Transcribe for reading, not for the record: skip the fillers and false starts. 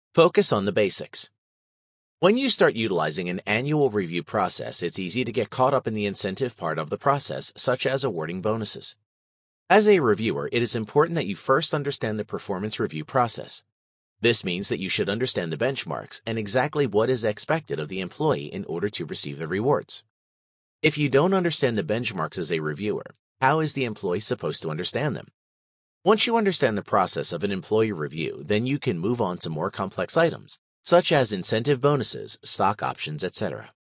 Focus on the basics. When you start utilizing an annual review process, it's easy to get caught up in the incentive part of the process, such as awarding bonuses. As a reviewer, it is important that you first understand the performance review process. This means that you should understand the benchmarks and exactly what is expected of the employee in order to receive the rewards. If you don't understand the benchmarks as a reviewer, how is the employee supposed to understand them? Once you understand the process of an employee review, then you can move on to more complex items, such as incentive bonuses, stock options, etc.